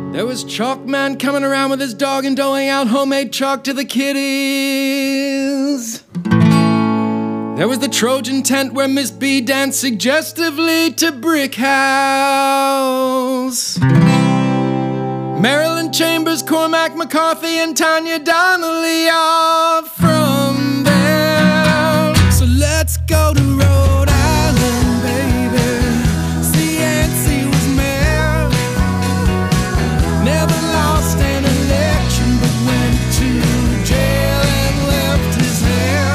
There was Chalk Man coming around with his dog and doling out homemade chalk to the kiddies. There was the Trojan tent where Miss B danced suggestively to Brick House. Marilyn Chambers, Cormac McCarthy, and Tanya Donnelly are from there. So let's go to Rhode Island, baby. See, Yancey was mayor. Never lost an election, but went to jail and left his hair.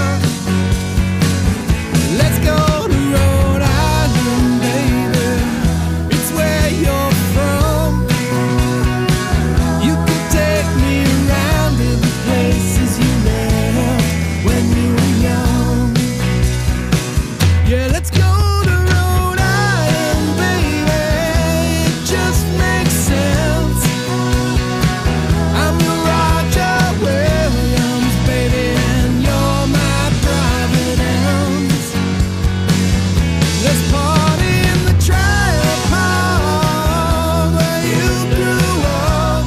Let's go to Rhode Island, baby. It's where you're from. You could take me around to the places you left when you were young. Yeah, let's go to Rhode Island, baby. It just makes sense. I'm your Roger Williams, baby, and you're my private ends. Let's party in the trailer park where you grew up.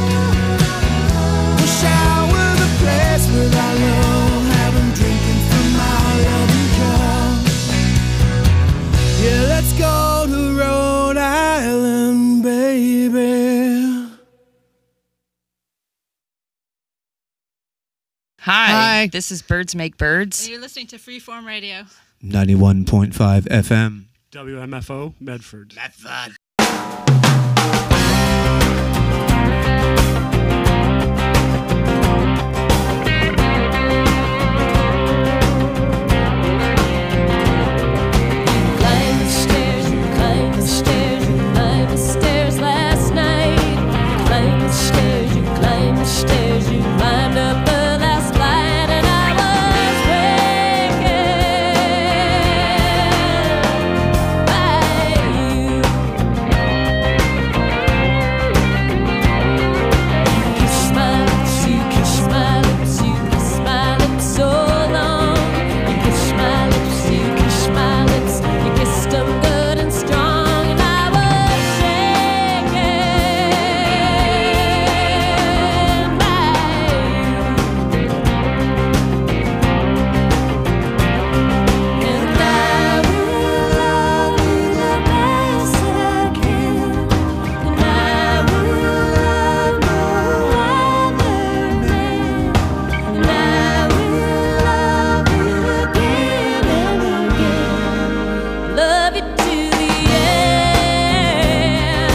We'll shower the place with our love, have 'em drinking from our loving cup. Yeah, let's go to Rhode Island, baby. Hi, this is Birds Make Birds. You're listening to Freeform Radio. 91.5 FM. WMFO, Medford. Climbed the stairs, you climbed the stairs, you climbed the stairs last night. Climbed the stairs, you climbed the stairs, you climbed up the last flight, and I was wakened by you. You kissed my lips, you kissed my lips, you kissed my lips so long. You kissed my lips, you kissed my lips, you kissed them good and strong, and I was shaken by you. And I will love you the best I can, and I will love no other man, and I will love you again and again, love you to the end.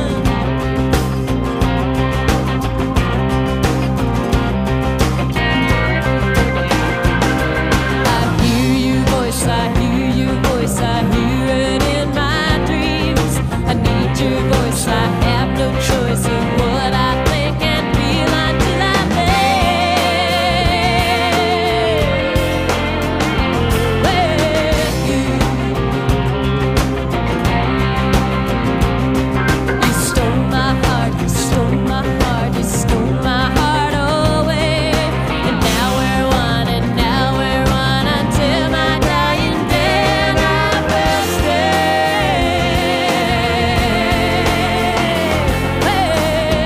I hear your voice, I hear your voice, I hear it in my dreams. I need your voice, I have no choice in what I think and feel until I you stole my heart, you stole my heart, you stole my heart away. And now we're one, and now we're one until my dying day, and I will stay.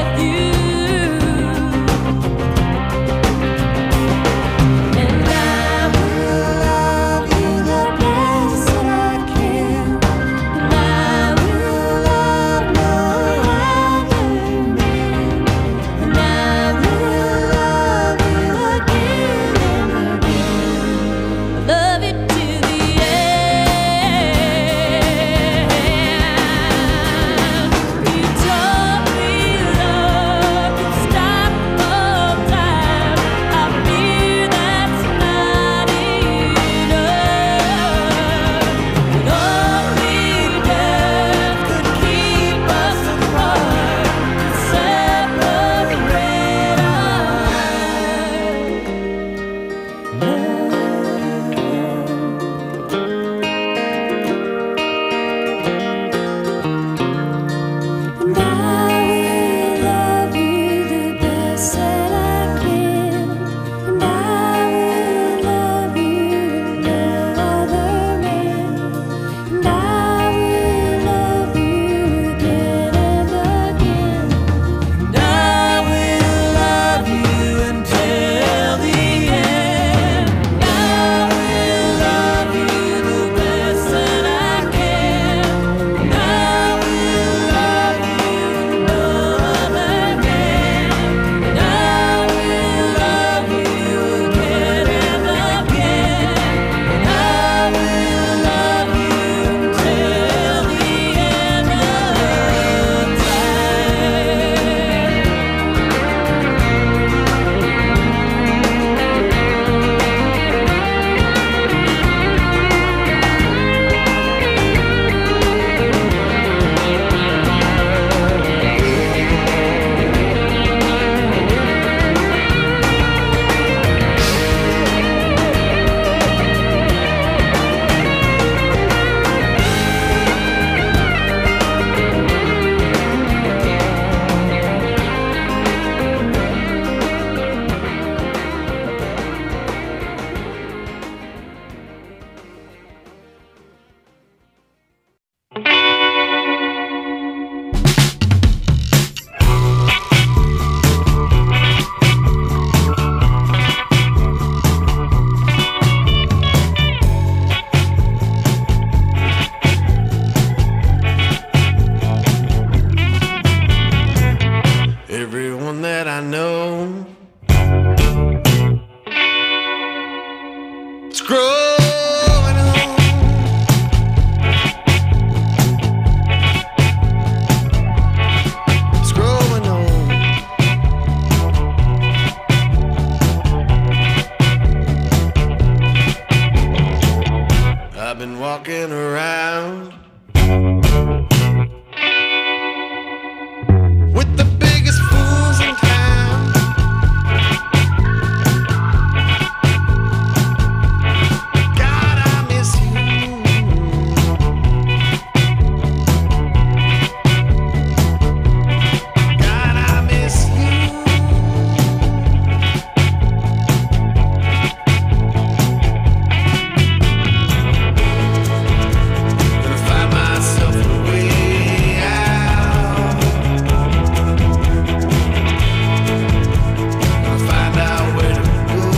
with the biggest fools in town. God, I miss you. God, I miss you. Gonna find myself a way out. Gonna find out where to go.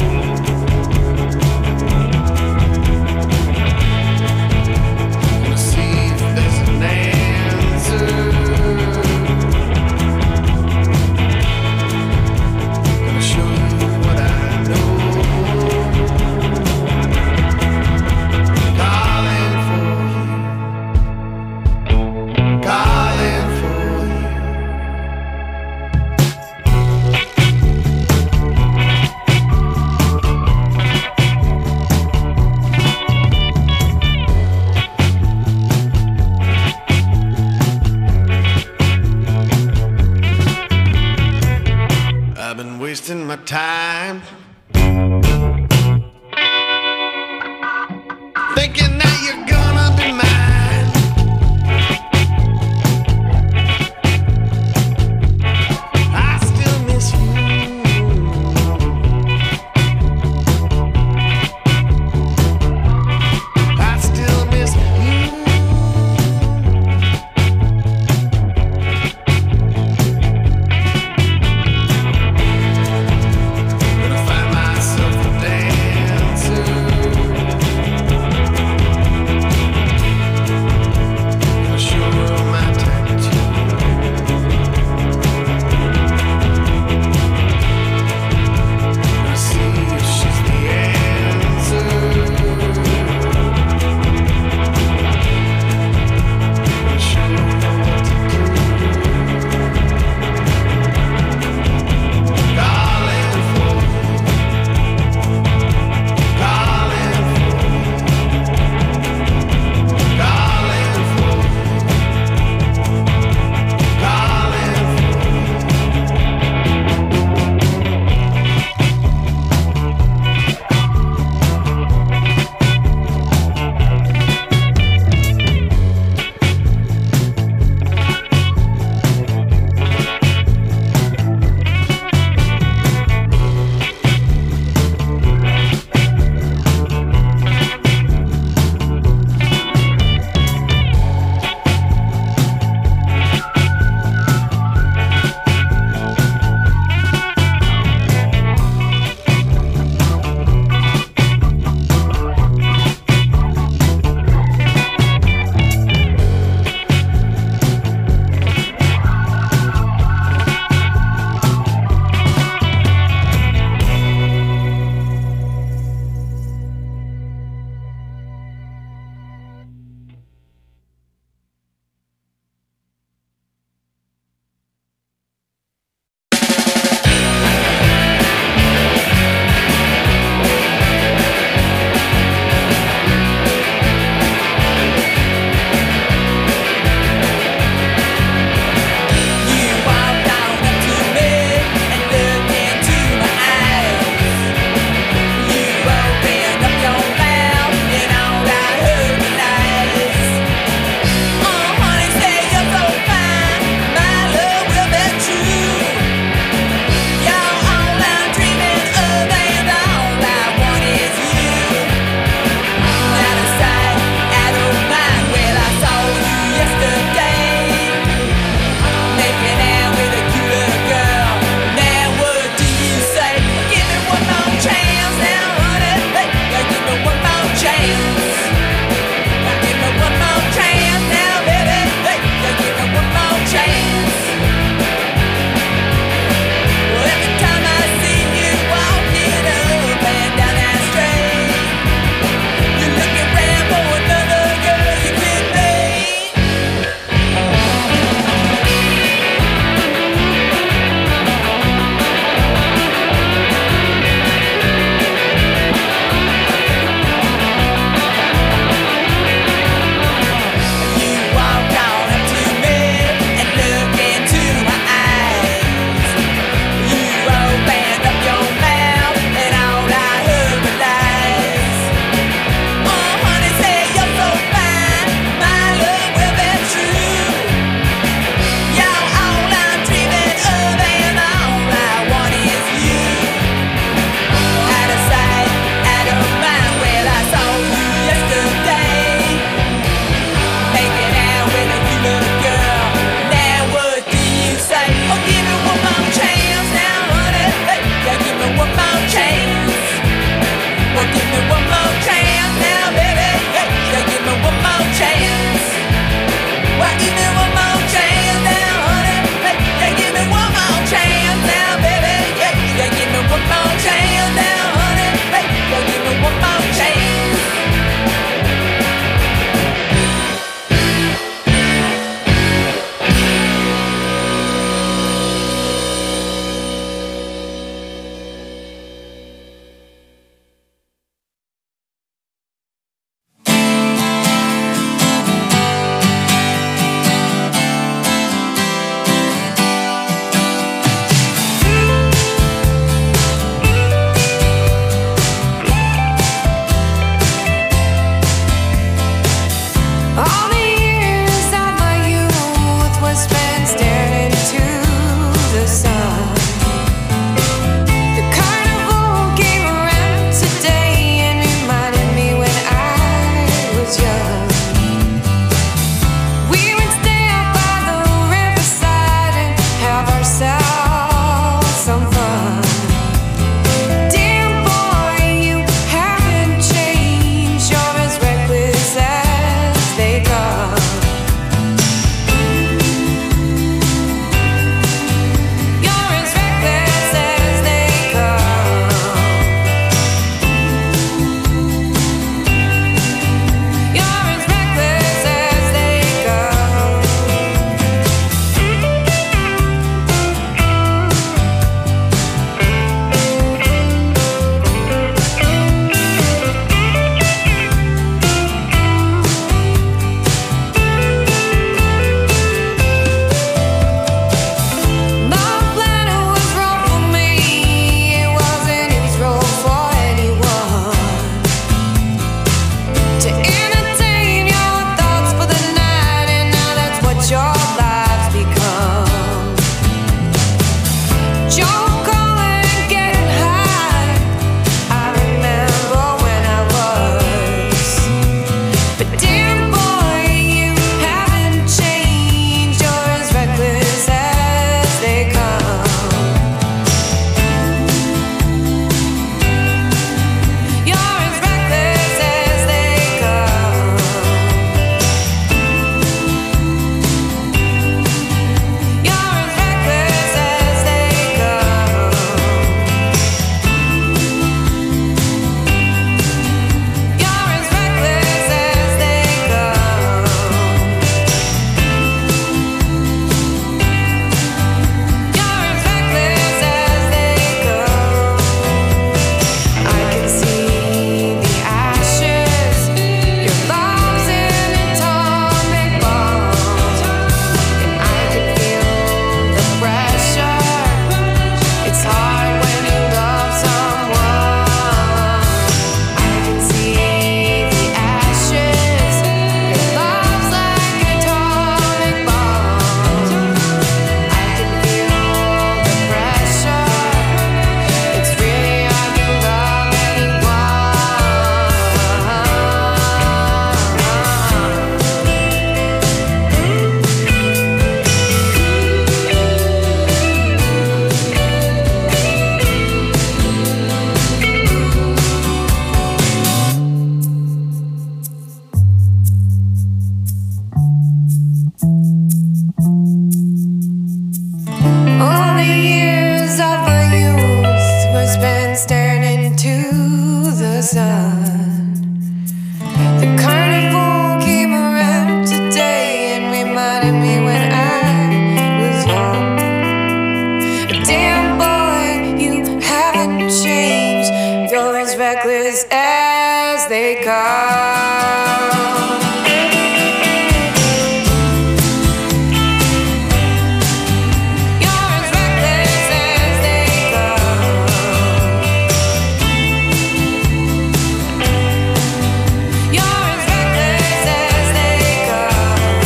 Gonna see if there's an answer. Gonna show you what I know. Calling for you. Calling for you. I've been wasting my time thinking that you're gonna be mine. I still miss you. I still miss you. Gonna find they come. You're as reckless as they come. You're as reckless as they come.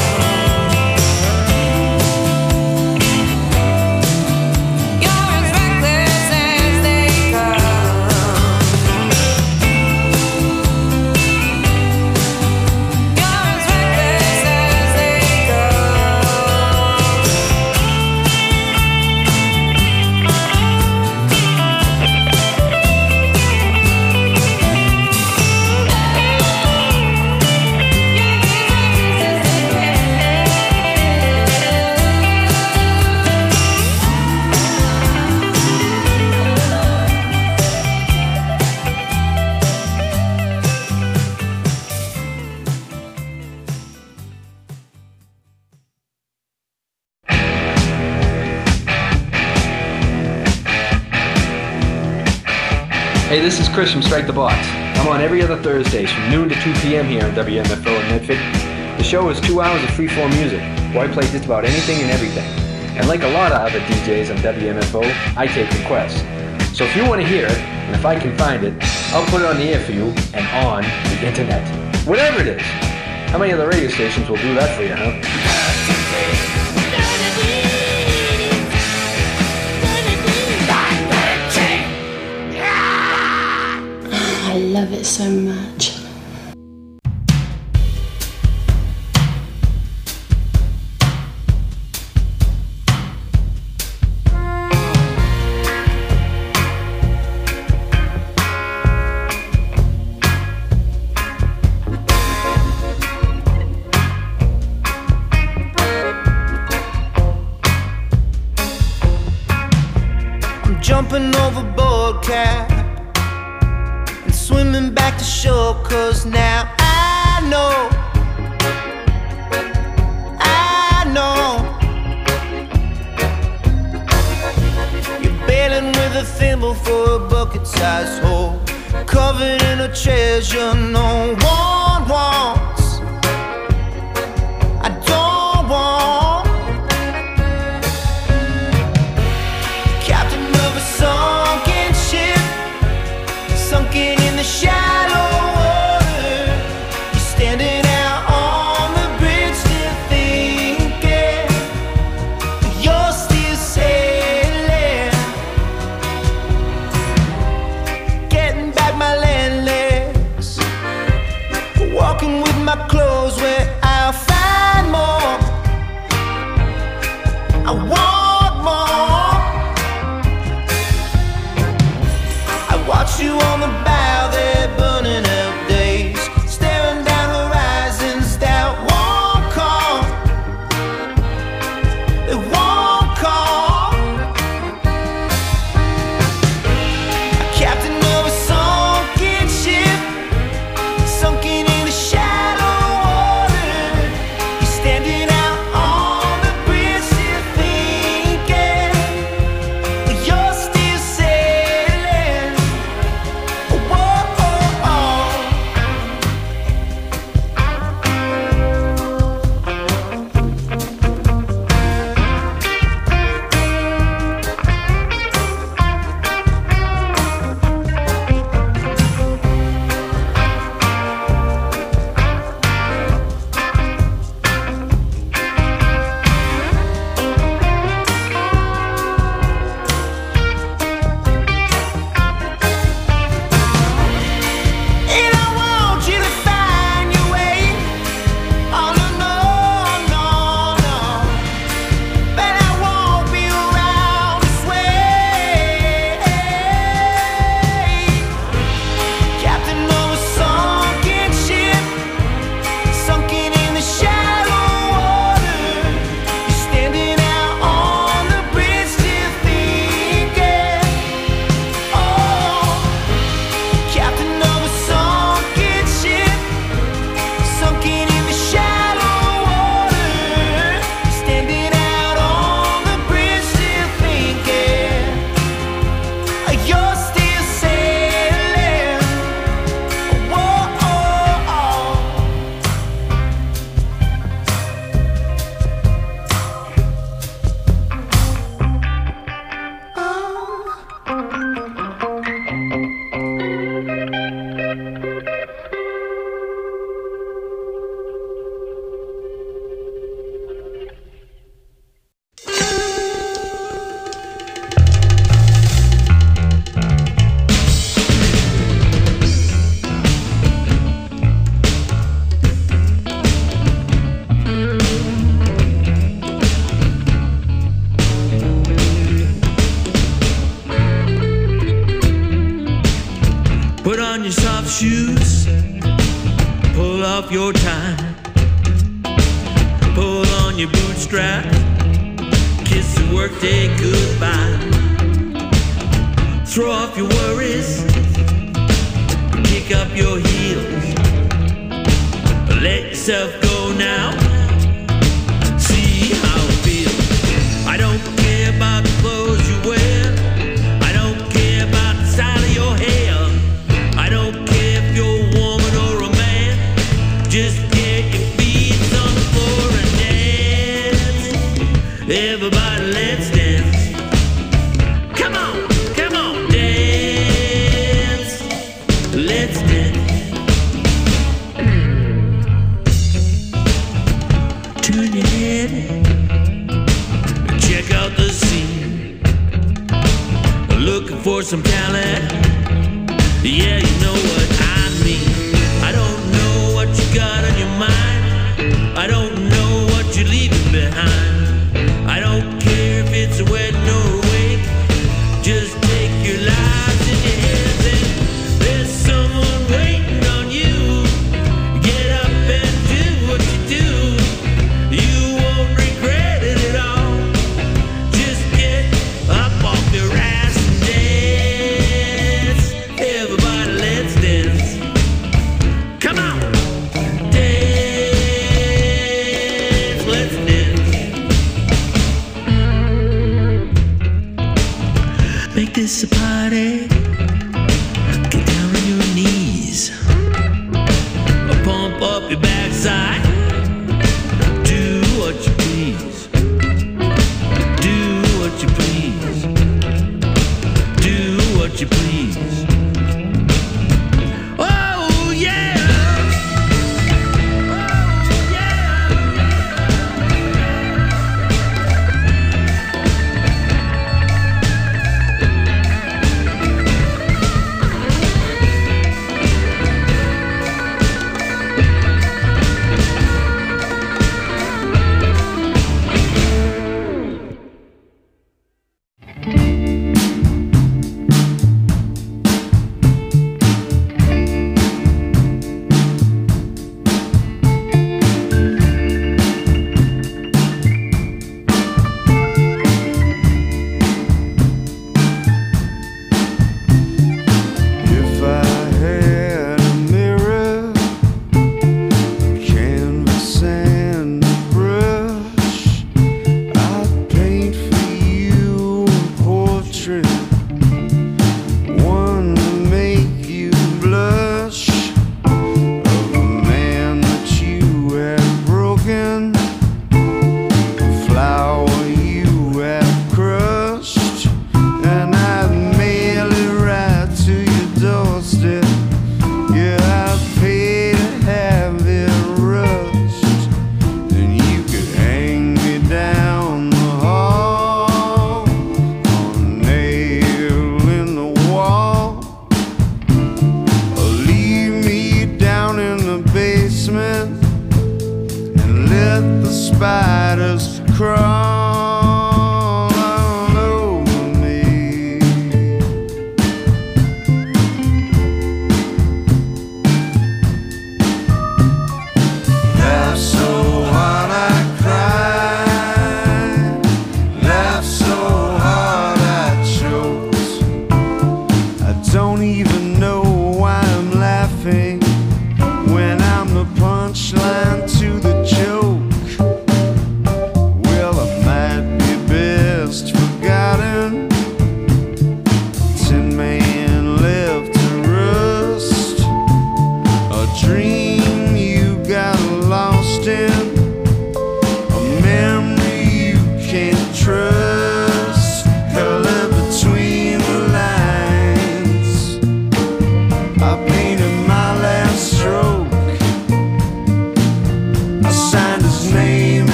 You're as reckless as they come. You're as reckless as they Hey, this is Chris from Strike the Box. I'm on every other Thursdays from noon to 2 p.m. here on WMFO in Medford. The show is 2 hours of free-form music, where I play just about anything and everything. And like a lot of other DJs on WMFO, I take requests. So if you want to hear it, and if I can find it, I'll put it on the air for you and on the internet. Whatever it is. How many other radio stations will do that for you, huh? I love it so much. I'm jumping overboard, Cap, and swimming back to shore, 'cause now I know you're bailing with a thimble for a bucket-sized hole, covered in a treasure no one wants. I don't want. Captain of a sunken ship, sunken in the shallow water. You're standing out on the bridge, still thinking you're still sailing. Getting back my land legs, walking with my clothes where I'll find more. I want more. I watch you on the bow there, burning out days, staring down horizons that won't come. They won't come. A captain of a sunken ship, sunken in the shallow water. shoes, pull off your tie, pull on your bootstrap, kiss the workday goodbye, throw off your worries, kick up your heels, let yourself go now, see how it feels. I don't care about the clothes you wear, I don't care about the style of your hair, I don't care if you're a woman or a man, just get your feet on the floor and dance. Everybody, let's dance. Come on, dance. Let's dance. Turn your head, check out the scene. Looking for some talent, yeah, you know what I mean. I don't know what you got on your mind, I don't know what you're leaving behind. I don't care if it's a wedding or a wake, just take your lives in your hands and there's someone waiting on you. Get up and do what you do, you won't regret it at all. Just get up off your ass and dance. Everybody, let's dance. Come on, dance, let's dance. Make this a party. Get down on your knees, pump up your backside. Do what you please. Do what you please. Do what you please. Oh yeah. Oh yeah.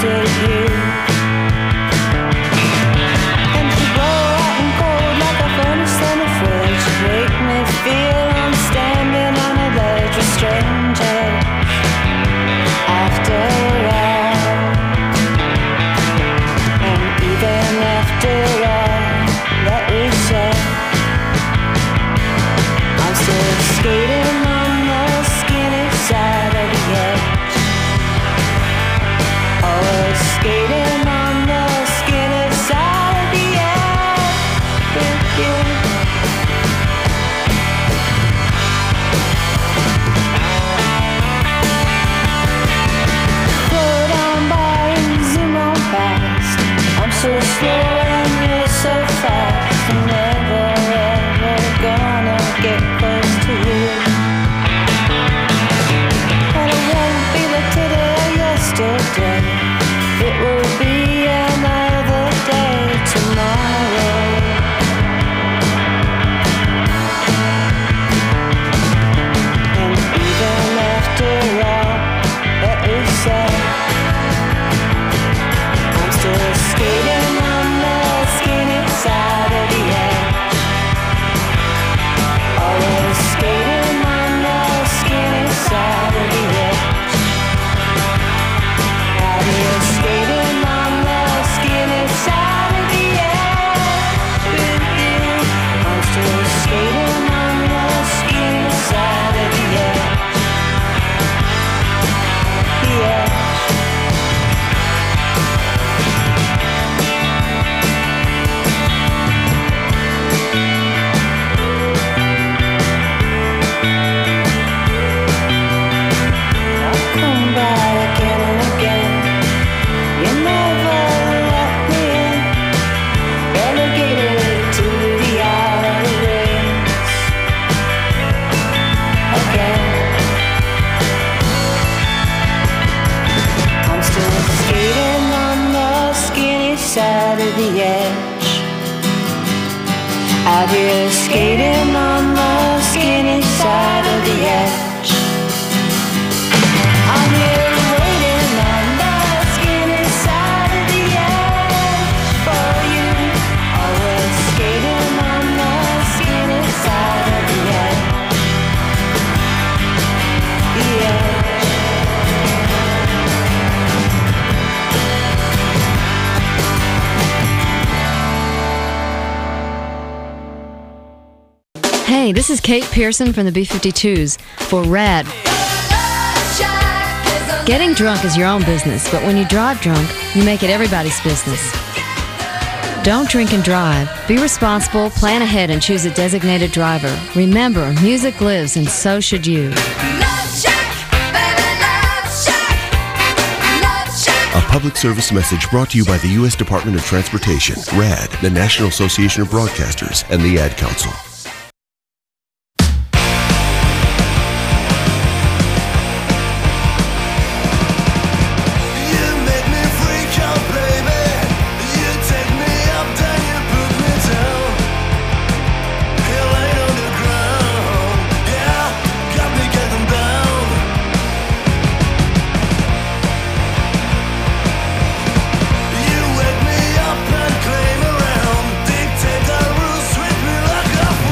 wanted you. And she'd blow hot and cold like a furnace in a fridge. She'd make me feel I'm standing on a ledge with strangers. After all, and even after all that we said, I'm still skating on the skinny side of the edge. Always skating on the skinny side of the edge with you. Put on bars, zoom on fast. I'm so slow and you're so fast. I'm never ever gonna get close to you. And it won't be like today or yesterday. It will be another day tomorrow. And even after all that we said, I'm still skating on the skinny side of the edge. Always skating on the skinny side of the edge. Out here skating on the skinny side of the edge with you. I'm still skating on the skinny side of the edge. The edge. I'll come back again and again. You never let me in. Relegated to the outer rings again. I'm still skating on the skinny side of the edge. Out here skating on the skinny side of the edge. I'm here waiting on the skinny side of the edge for you. Always skating on the skinny side of the edge. The edge. Hey, this is Kate Pearson from the B-52s for RAD. Getting drunk is your own business, but when you drive drunk, you make it everybody's business. Don't drink and drive. Be responsible, plan ahead, and choose a designated driver. Remember, music lives, and so should you. A public service message brought to you by the U.S. Department of Transportation, RAD, the National Association of Broadcasters, and the Ad Council. Up and claim around, dictate the rules, sweep me like a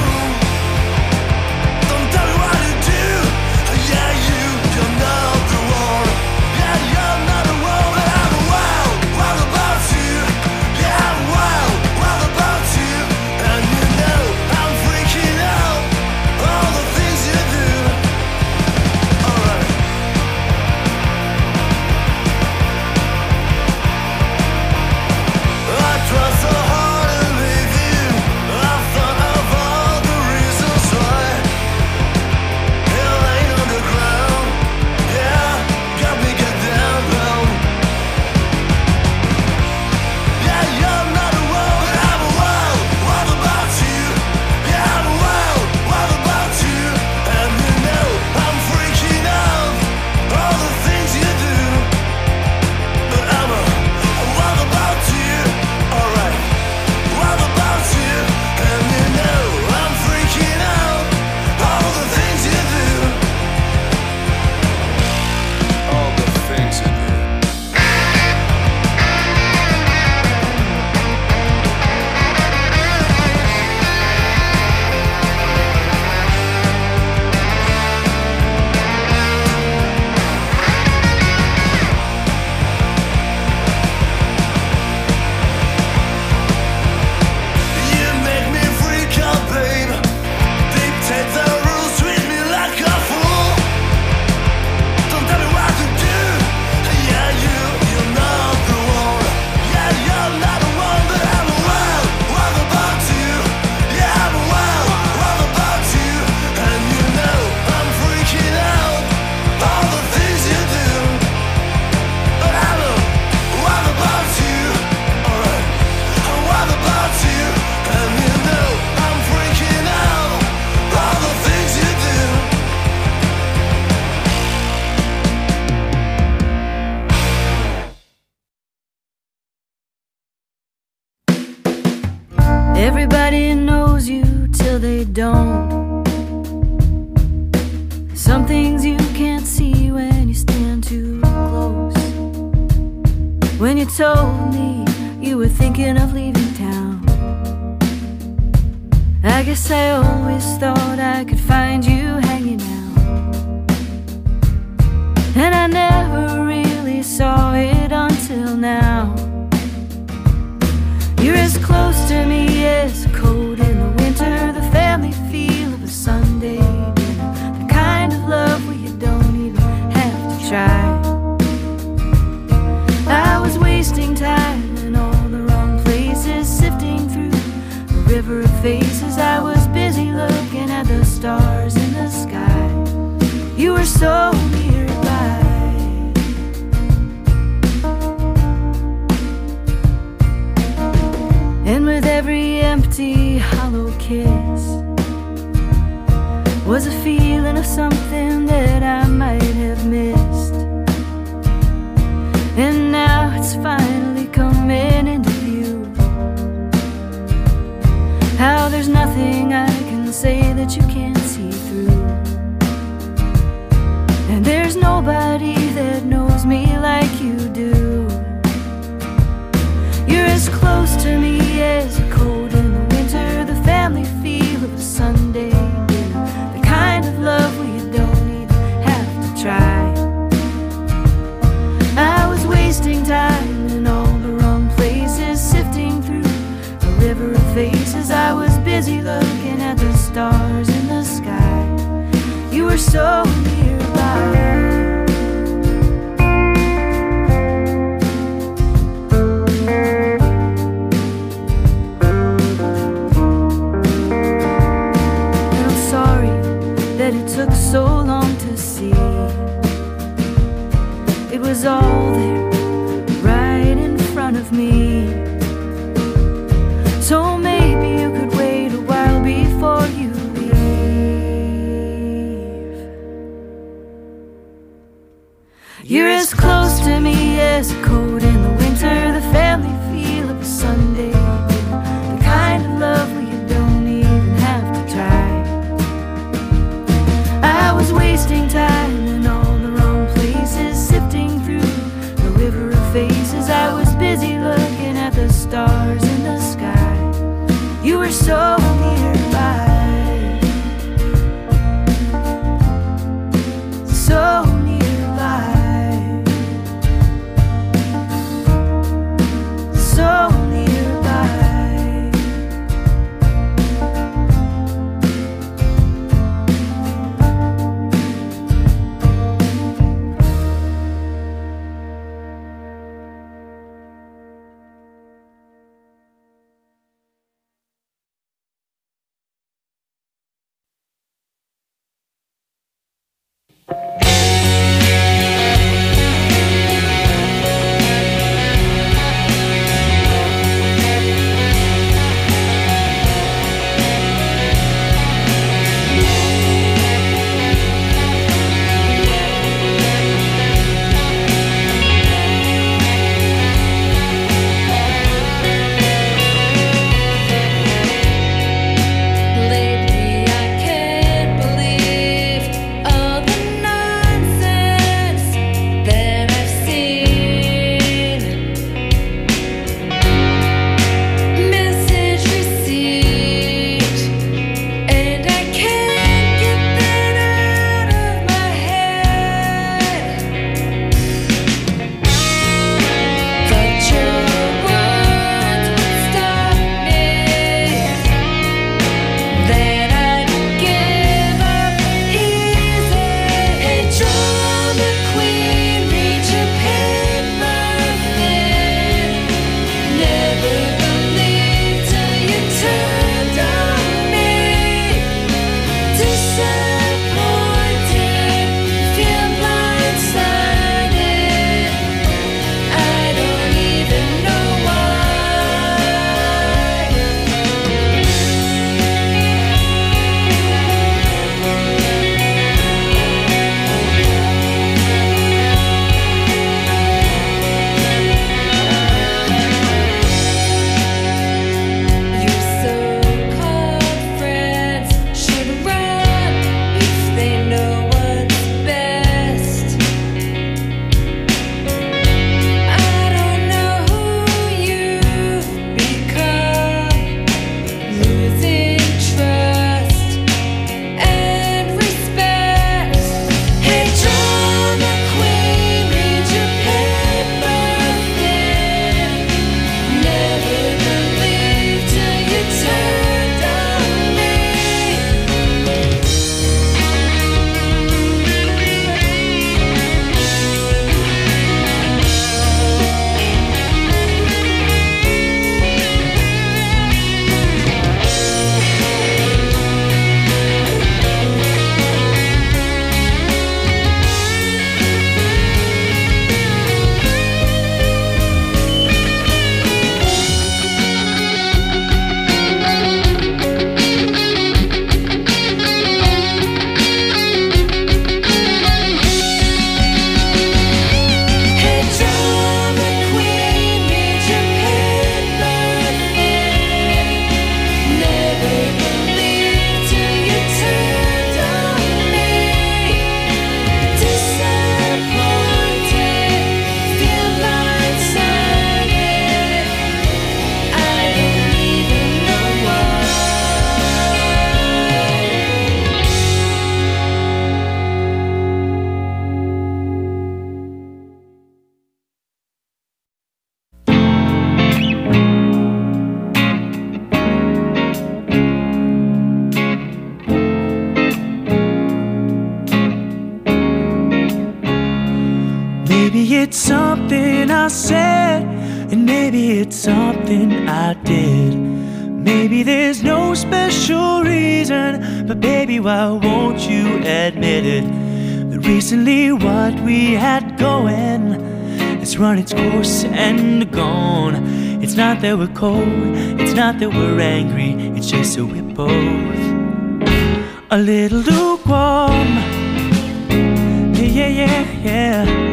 you don't. Some things you can't see when you stand too close. When you told me you were thinking of leaving town, I guess I always thought I could find you hanging out, and I never really saw it until now. You're as close to me as a cold in the winter, the family feel of a Sunday dinner, the kind of love where you don't even have to try. I was wasting time in all the wrong places, sifting through a river of faces. I was busy looking at the stars in the sky. You were so nearby. And with every empty, hollow kiss was a feeling of something that I might have missed. And now it's finally coming into view, how there's nothing I can say that you can't see through. And there's nobody that knows me like you do. You're as close to me as a cold in the winter, the family feel of a Sunday dinner, the kind of love where you don't even have to try. I was wasting time in all the wrong places, sifting through a river of faces. I was busy looking at the stars in the sky. You were so nearby. That it took so long to see. It was all there, right in front of me. So maybe you could wait a while before you leave. You're as close to me as a cold in the winter, the family feel of a Sunday dinner, the kind of love where you don't even have to try. I was wasting time in all the wrong places, sifting through a river of faces. I was busy looking at the stars in the sky. You were so nearby, so nearby. it's something I said, and maybe it's something I did. Maybe there's no special reason, but baby, why won't you admit it? That recently what we had going has run its course and gone. It's not that we're cold, it's not that we're angry, it's just that we're both a little lukewarm. Yeah, yeah, yeah, yeah.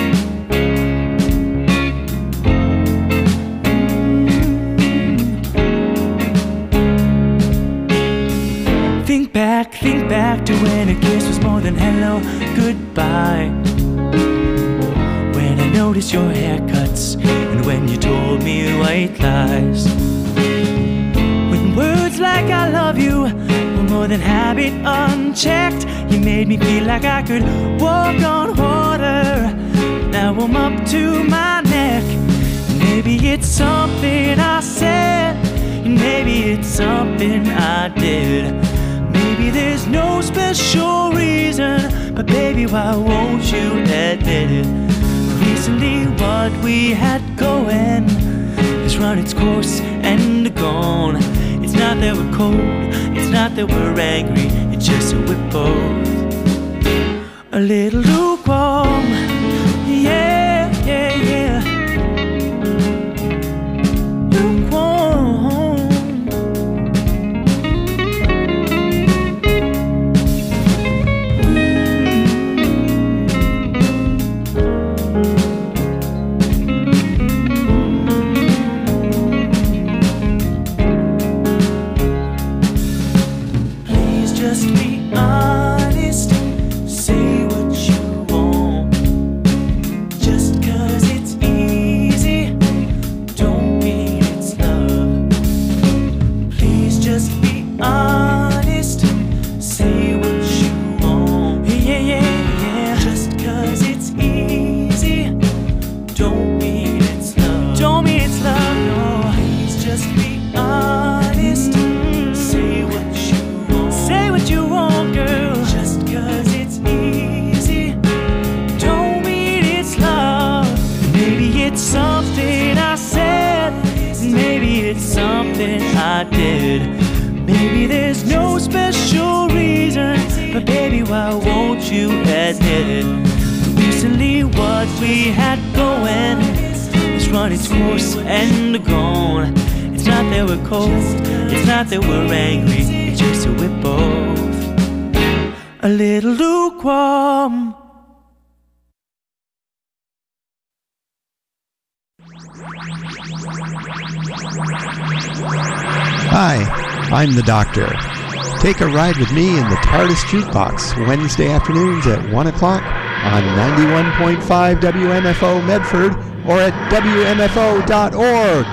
Think back to when a kiss was more than hello, goodbye. When I noticed your haircuts, and when you told me white lies. When words like I love you were more than habit unchecked, you made me feel like I could walk on water. Now I'm up to my neck. Maybe it's something I said, and maybe it's something I did. Maybe there's no special reason, but baby, why won't you admit it? Recently what we had going has run its course and gone. It's not that we're cold, it's not that we're angry, it's just that we're both a little lukewarm. Yeah, yeah, yeah. Lukewarm. I did. Maybe there's no special reason, but baby, why won't you admit it? Recently what we had going has run its course and gone. It's not that we're cold, it's not that we're angry, it's just that we're both a little lukewarm. Hi, I'm the Doctor. Take a ride with me in the TARDIS Jukebox Wednesday afternoons at 1 o'clock on 91.5 WMFO Medford or at WMFO.org.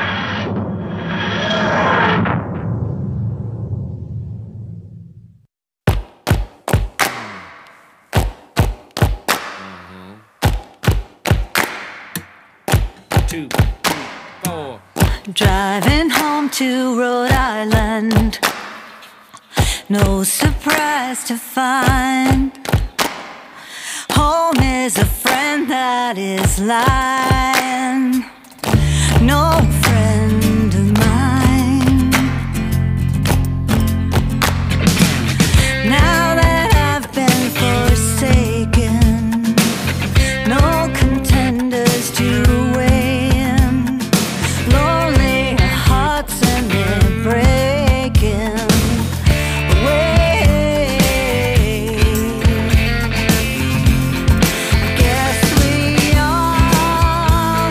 Driving home to Rhode Island, no surprise to find home is a friend that is lying, no friend of mine. Now that I've been forsaken, no contenders to weigh in, lonely hearts and they're breaking away. Guess we all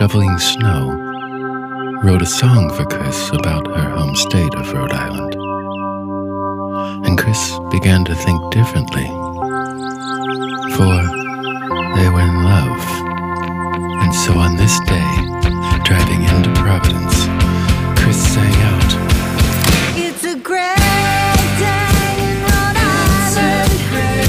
shoveling snow, wrote a song for Chris about her home state of Rhode Island. And Chris began to think differently, for they were in love. And so on this day, driving into Providence, Chris sang out, It's a great day in Rhode Island. A great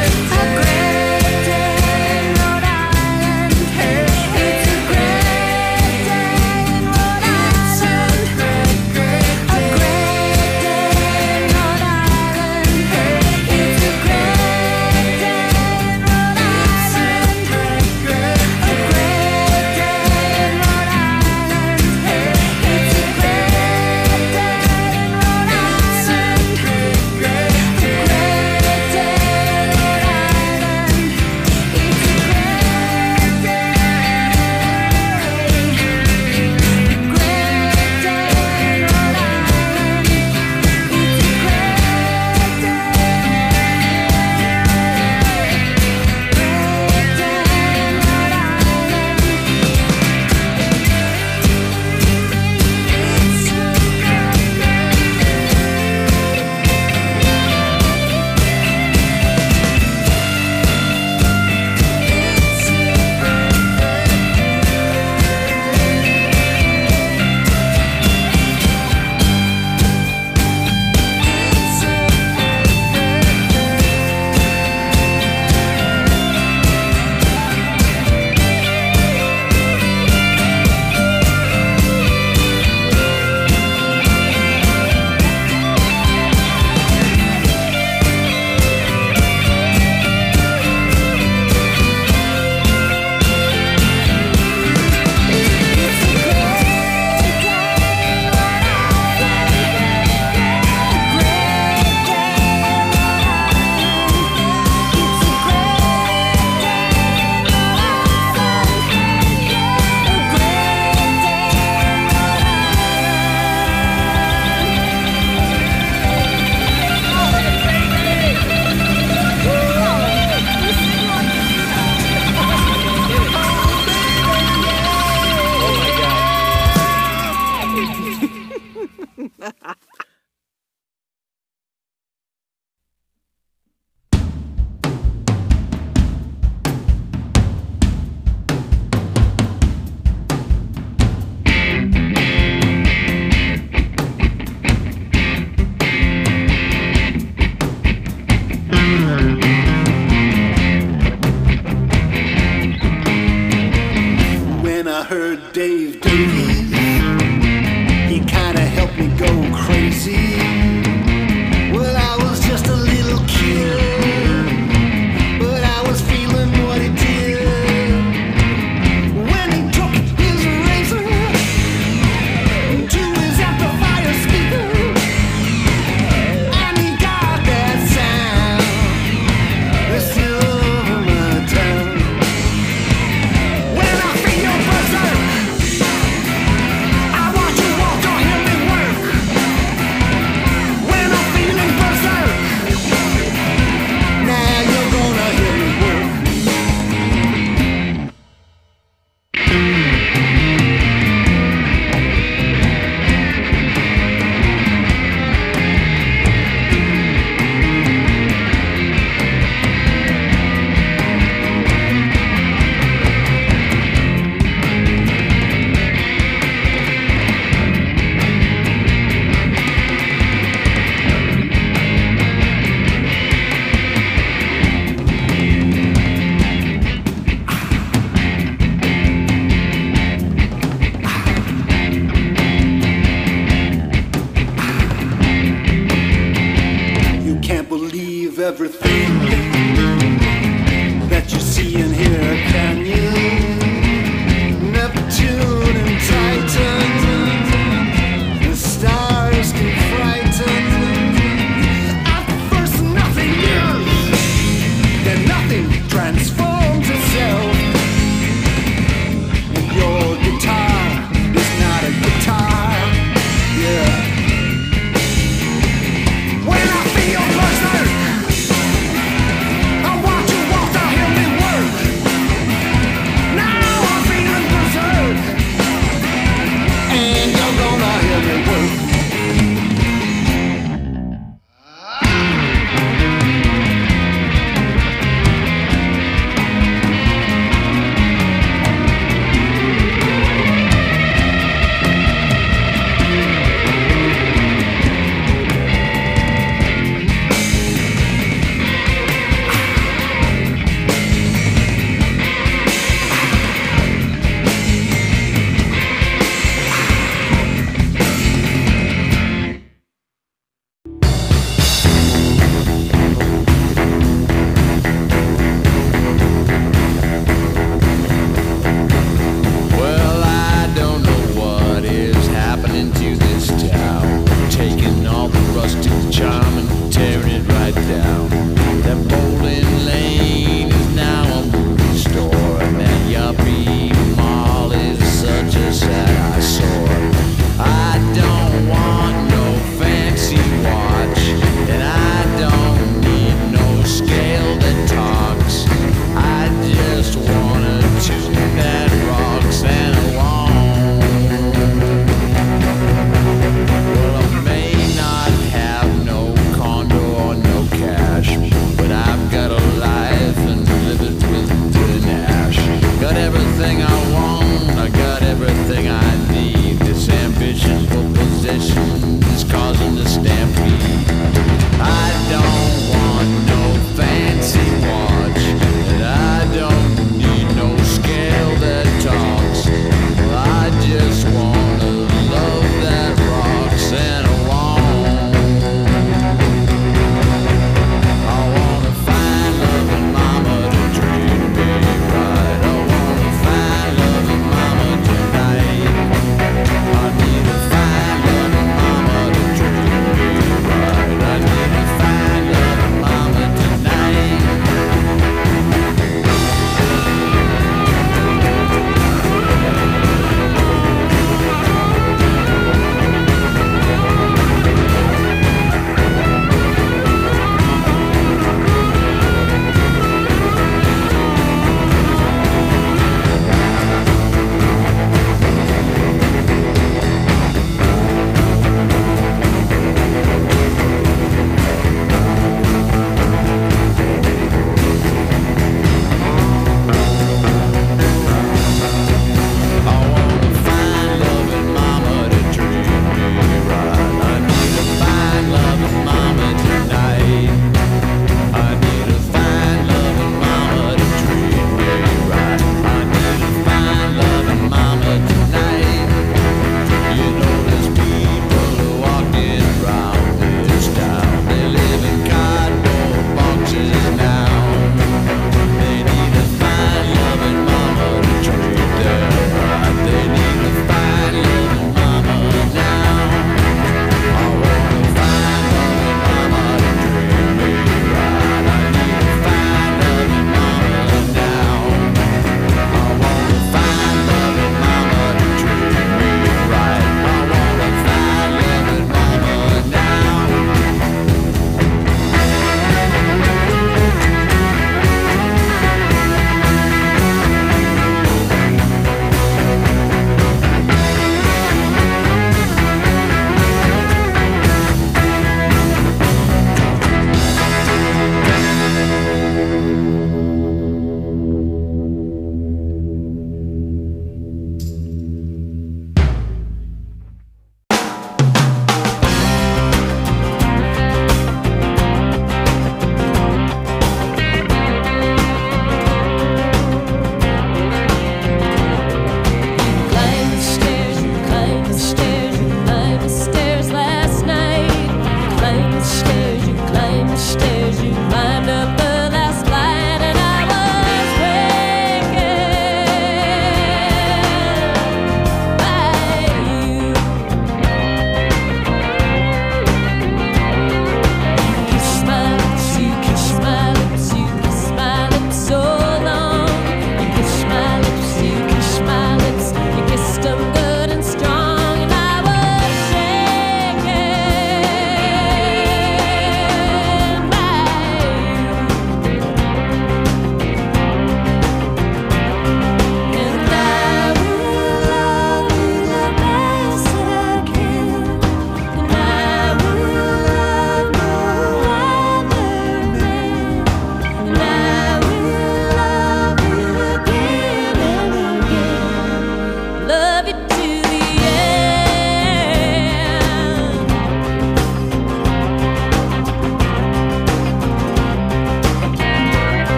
day in Rhode Island. It's a great day in Rhode Island. A great day in Rhode Island. It's a great day in Rhode Island. A great day in Rhode Island. It's a great day in Rhode Island. A great day in Rhode Island. It's a great day. Great day in Rhode Island. It's a great day. Great day in Rhode When I heard Dave Davies, he kinda helped me go crazy. Well, I was just a little kid, but I was feeling what he did. When he took his razor to his amplifier speaker, and he got that sound that's still over my tongue. When I feel berserk, I want you all to hear me work. When I'm feeling berserk, now you're gonna hear me work. You can't believe everything that you see and hear. Can